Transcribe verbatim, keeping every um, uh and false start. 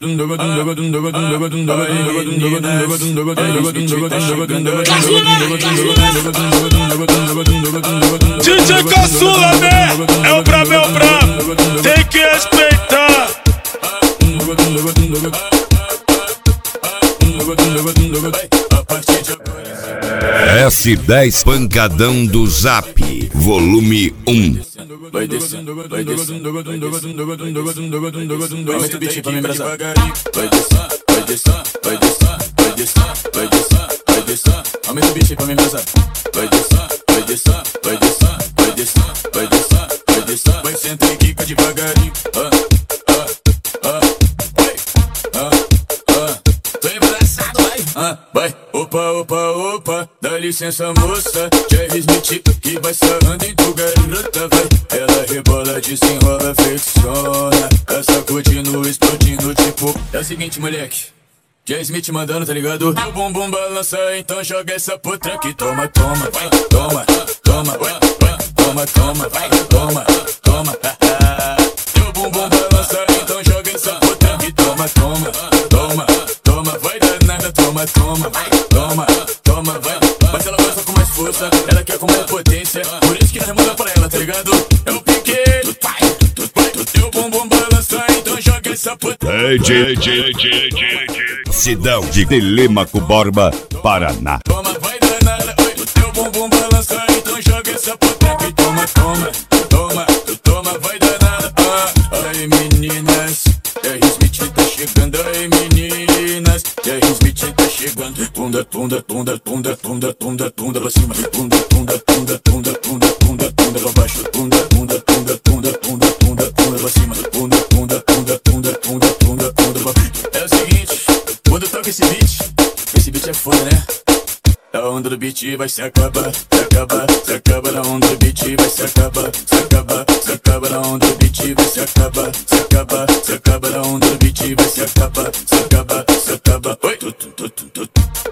D J Caçula, né? É o brabo, é o brabo. Tem que respeitar. F dez Pancadão do Zap, volume um. Vai descendo, vai descendo, vai descendo, vai descendo, vai descendo. Aumenta o beat pra me embrasar. Vai descendo, vai descendo, vai descendo, vai descendo, vai descendo, vai descendo. Aumenta o beat pra me embrasar. Vai descendo, vai descendo, vai descendo, vai descendo, vai descendo, vai descendo. Vai senta e quica devagarinho. Ah, ah, ah, vai, ah, ah. Tô embraçado, vai, ah, vai. Opa, opa, opa, dá licença moça. Jerry Smith que vai sarrando em tu garota, vai. Ela rebola, desenrola, flexiona. Tá sacudindo, explodindo, tipo. É o seguinte, moleque, Jerry Smith mandando, tá ligado? Teu bumbum balança, então joga essa puta que toma, toma, vai, toma, toma, vai, vai, toma, toma, vai, toma, toma. Teu bumbum balança, então joga essa puta que toma, toma, toma, toma, vai danada, toma, toma, vai, toma, toma, vai. Mas ela gosta com mais força, ela quer com mais potência. Por isso que nós manda pra ela, tá ligado? É o pique, tu vai, tu vai, tu teu bumbum balança, então joga essa puta. D J, D J, D J, Sidão de Telêmaco Borba, Paraná. Toma, vai danada, oi, tu teu bumbum balança, então joga essa puta que toma, toma, toma, tu toma, vai danada. Ah, aí meninas, Jerry Smith tá chegando, aí meninas, Jerry Smith tá chegando. Tunda, tunda, tunda, tunda, tunda, tunda, tunda pra cima, tunda, tunda, tunda, tunda, tunda, tunda, tunda pra baixo, tunda, tunda, tunda, tunda, tunda, tunda, tunda pra cima, tunda, tunda, tunda, tunda, tunda, tunda, tunda pra baixo. É o seguinte, quando toca esse beat, esse beat é foda, né? A onda do beat vai se acabar, se acaba, se acaba. Na onda do beat vai se acabar, se acaba, se acaba. Na onda do beat vai se acabar, se acaba, se acaba. Na onda do beat vai se acabar, se acaba, se acaba. Oi, tu, tu, tu, tu, tu.